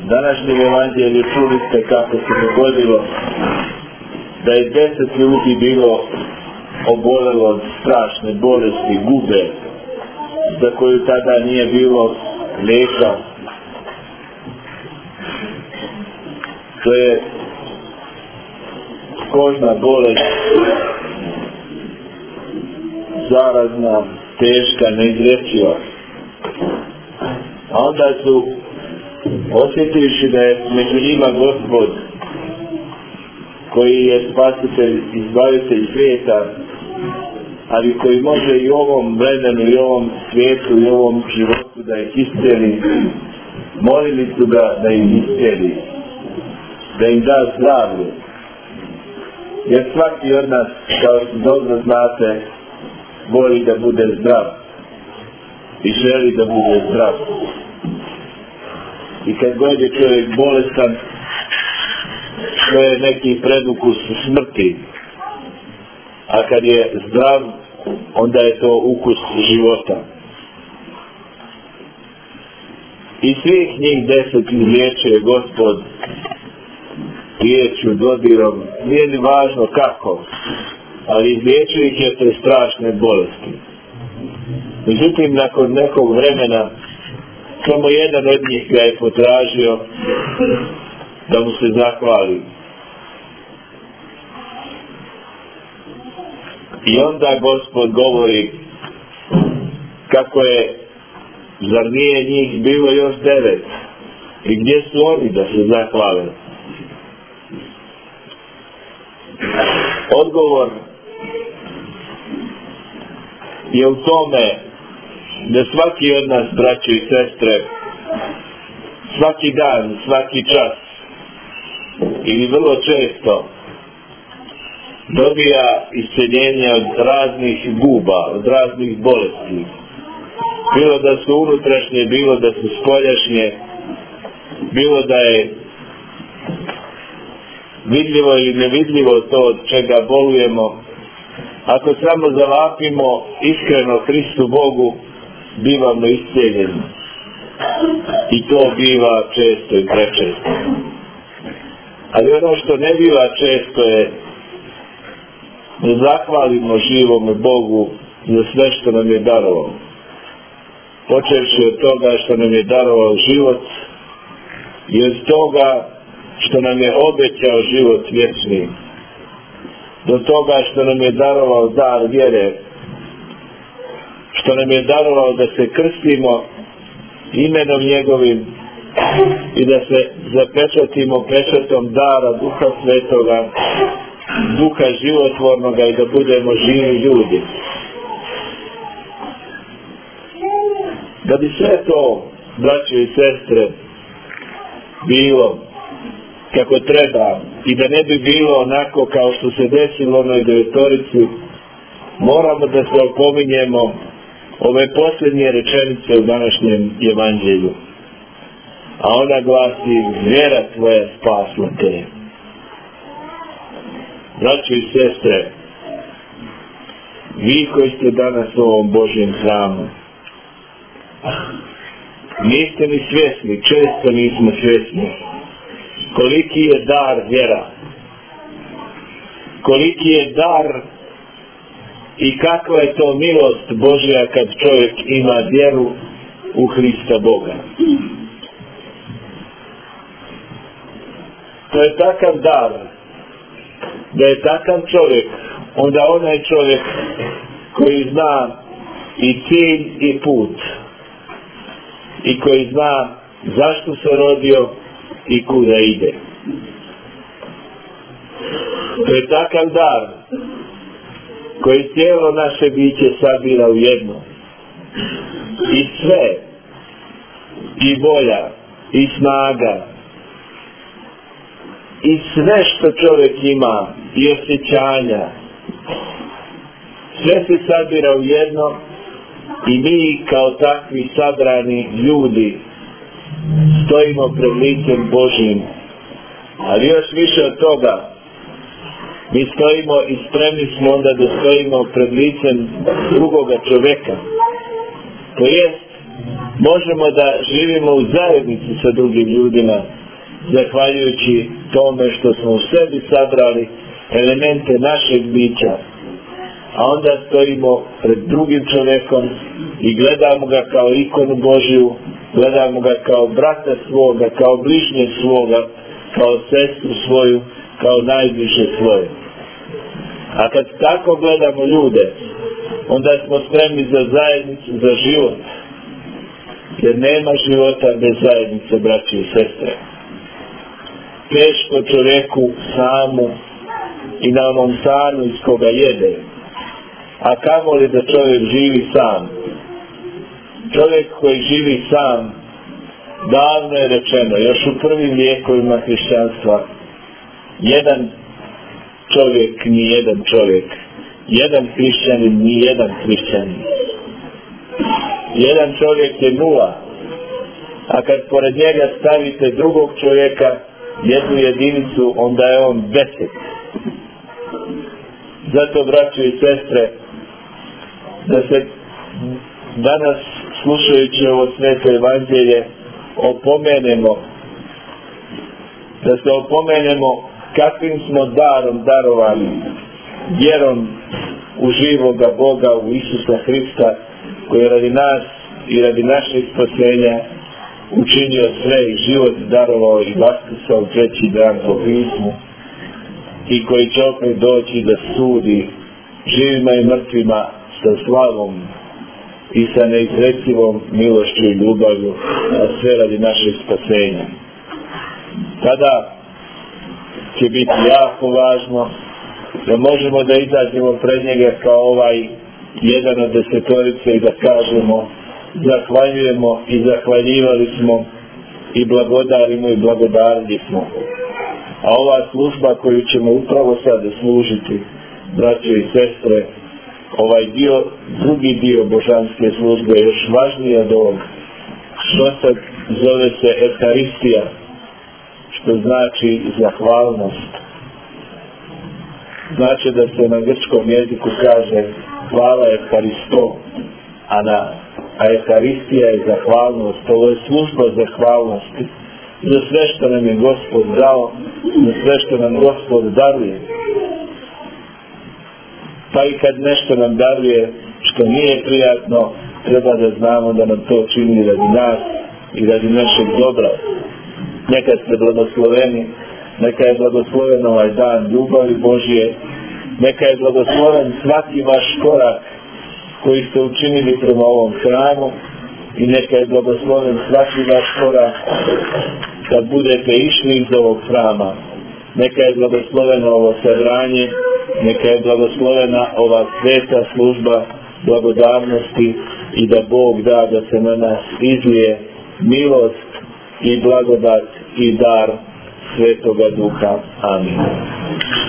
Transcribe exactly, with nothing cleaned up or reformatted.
današnjem evanđelju čuli ste kako se dogodilo da je deset ljudi bilo obolelo od strašne bolesti gube, za koju tada nije bilo lijeka. To je kožna bolest, zarazna, teška, neizlječiva. A onda su, osjetivši da je među njima Gospod, koji je spasitelj, izbavitelj svijeta, ali koji može i u ovom vremenu, i u ovom svijetu, i u ovom životu da ih iscijeli, molili su ga da ih iscijeli, da im da zdravlje. Jer svaki od nas, kao što dobro znate, voli da bude zdrav i želi da bude zdrav. I kad god je čovjek bolestan, to je neki predukus smrti, a kad je zdrav, onda je to ukus života. I svih njih deset izliječuje Gospod riječju, dodirom, nije ni važno kako, ali izliječuje ih je te strašne bolesti. Međutim, nakon nekog vremena, samo jedan od njih ga je potražio da mu se zahvali. I onda Gospod govori kako je, zar nije njih bilo još devet? I gdje su oni da se zahvale? Odgovor je u tome da svaki od nas, braćo i sestre, svaki dan, svaki čas ili vrlo često dobija isceljenje od raznih guba, od raznih bolesti. Bilo da su unutrašnje, bilo da su spoljašnje, bilo da je vidljivo ili nevidljivo to od čega bolujemo. Ako samo zavapimo iskreno Hristu Bogu, bivamo iscijeljeni. I to biva često i prečesto. Ali ono što ne biva često je da zahvalimo živome Bogu za sve što nam je darovao. Počevši od toga što nam je darovao život i od toga što nam je obećao život vječni, do toga što nam je darovao dar vjere, što nam je darovao da se krstimo imenom njegovim i da se zapečatimo pečatom dara Duha Svetoga, Duha životvornoga i da budemo živi ljudi. Da bi sve to, braćo i sestre, bilo kako treba i da ne bi bilo onako kao što se desilo onoj devetorici, moramo da se opominjemo ove posljednje rečenice u današnjem evanđelju. A ona glasi: vjera tvoja spasla te. Braćo i sestre, vi koji ste danas u ovom Božjem hramu, niste ni svjesni, često nismo svjesni koliki je dar vjera, koliki je dar i kakva je to milost Božja kad čovjek ima vjeru u Hrista Boga. To je takav dar, da je takav čovjek, onda onaj čovjek koji zna i cilj i put, i koji zna zašto se rodio i kuda ide. To je takav dar koji cijelo naše biće sabira u jedno. I sve, i volja, i snaga, i sve što čovjek ima, i osjećanja, sve se sabira u jedno i mi kao takvi sabrani ljudi stojimo pred licem Božjim. Ali još više od toga, mi stojimo i spremni smo onda da stojimo pred licem drugoga čovjeka. To jest, možemo da živimo u zajednici sa drugim ljudima zahvaljujući tome što smo u sebi sabrali elemente našeg bića, a onda stojimo pred drugim čovjekom i gledamo ga kao ikonu Božju, gledamo ga kao brata svoga, kao bližnjeg svoga, kao sestru svoju, kao najbliže svoje. A kad tako gledamo ljude, onda smo spremni za zajednicu, za život. Jer nema života bez zajednice, braće i sestre. Teško čovjeku samu i na onom stanu iz koga jede. A kamoli da čovjek živi sam. Čovjek koji živi sam, davno je rečeno, još u prvim vijekovima hrišćanstva, jedan čovjek ni jedan čovjek, jedan hrišćanin ni jedan hrišćanin. Jedan čovjek je nula, a kad pored njega stavite drugog čovjeka, jednu jedinicu, onda je on deset. Zato, braćo i sestre, da se danas, slušajući ovo sveto evanđelje, opomenemo, da se opomenemo kakvim smo darom darovani, vjerom u živoga Boga, u Isusa Hrista, koji je radi nas i radi našeg spasenja učinio sve i život darovao i vaskrsao treći dan po pismu, i koji će opet doći da sudi živima i mrtvima sa slavom i sa neizrecivom milošću i ljubavlju, a sve radi našeg spasenja. Tada će biti jako važno da možemo da izađemo pred njega kao ovaj jedan od desetorice i da kažemo: zahvaljujemo i zahvaljivali smo i blagodarimo i blagodarili smo. A ova služba koju ćemo upravo sada služiti, braćo i sestre, ovaj dio, drugi dio božanske službe je još važniji od ovog, što sad zove se Euharistija, što znači zahvalnost. Znači da se na grčkom jeziku kaže hvala Euharisto, a na a Euharistija je zahvalnost. Ovo je služba zahvalnosti za sve što nam je Gospod dao, za sve što nam Gospod daruje. Pa i kad nešto nam daruje što nije prijatno, treba da znamo da nam to čini radi nas i radi našeg dobra. Neka ste blagosloveni, neka je blagosloven ovaj dan ljubavi Božje, neka je blagosloven svaki vaš korak koji ste učinili prema ovom hramu, i neka je blagosloven svaki vaš korak kad budete išli iz ovog hrama. Neka je blagosloveno ovo sabranje, neka je blagoslovena ova sveta služba blagodarnosti i da Bog da da se na nas izlije milost i blagodat i dar Svetoga Duha. Amin.